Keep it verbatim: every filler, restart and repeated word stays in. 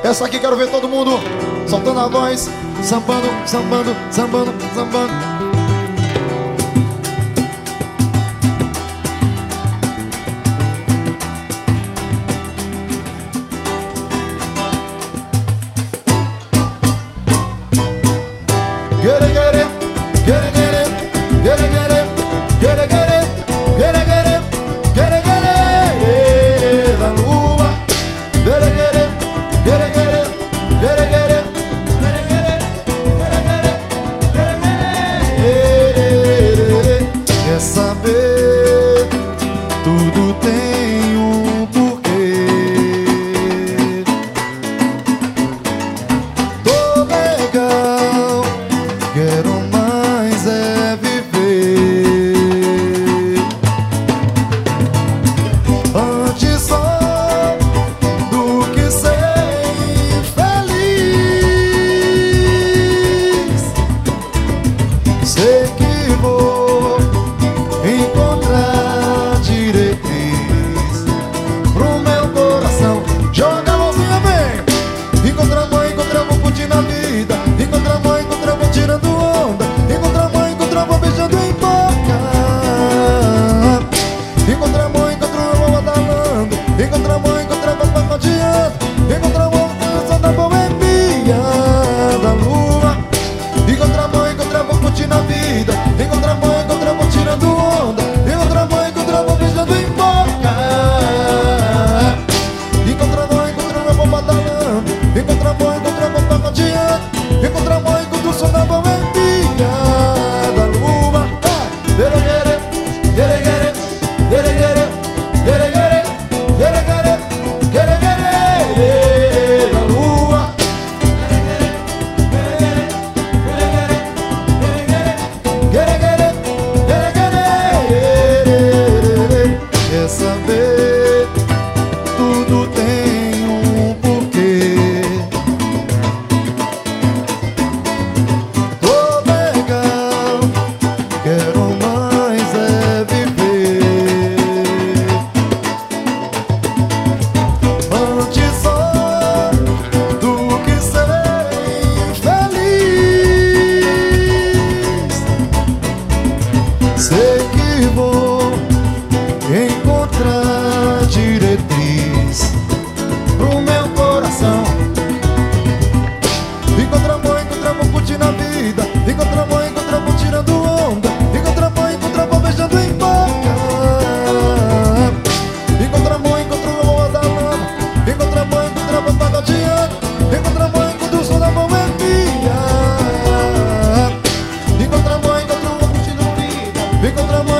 Essa aqui quero ver todo mundo soltando a voz, sambando, sambando, sambando, sambando. Gere, gere, gere, gere, gere, gere, gere, gere, gere, gere, gere, da lua. Gere, gere, gere, gere, gere, gere, gere, gere, gere. Quer saber? Tudo tem um porquê. Tô legal, quero mais é viver. Antes só do que ser infeliz. Sei que vou encontrar diretriz pro meu coração. Joga a mãozinha bem. Encontrar mãe, encontrar vou curtir na vida. Encontrar mãe, encontrar vou tirando onda. Encontrar mãe, encontrar vou beijando em boca. Encontrar mãe, encontrar vou badalando. Encontrar mãe, encontrar vou pacoteando. Encontrar mãe, encontrar da boemia da lua. Encontrar mãe, encontrar vou curtir na vida. Encontrar mãe, encontrar vou tirando onda. Encontrar mãe, encontrar vou beijando em boca. Encontrar mãe, encontrar vou badalando. Encontrar mãe, encontrar vou pacoteando. Encontrar mãe, encontrar o som da boemia da lua. Gere, gere, gere, gere, gere, gere, gere, gere, gere, gere, gere, gere, da lua. Gere, gere, gere, gere, gere. Quer saber? Tudo tem um porquê. Tô legal, quero mais é viver. Antes só do que ser infeliz. Sei que vou encontrar diretriz pro meu coração. Encontrar mãe, encontrar vou curtir na vida. Encontrar mãe, encontrar vou tirando onda. Encontrar mãe, encontrar vou beijando em boca. Encontrar mãe, encontrar vou badalando. Encontrar mãe, encontrar vou pagoteando. Encontrar mãe, encontrar o som da boemia. Encontrar mãe, encontrar vou curtir na vida. Encontrar mãe,